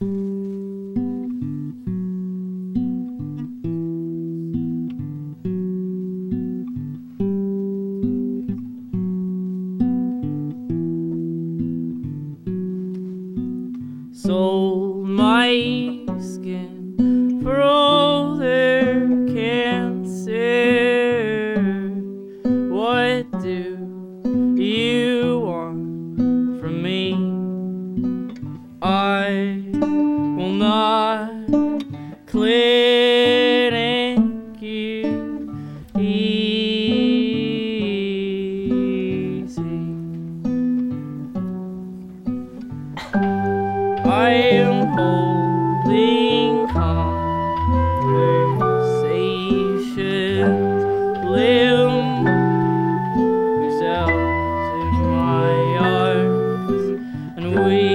Sold my skin for all their cancer. What do you want from me? I will not clinic you easy. I am holding conversations, limp yourselves in my arms, and we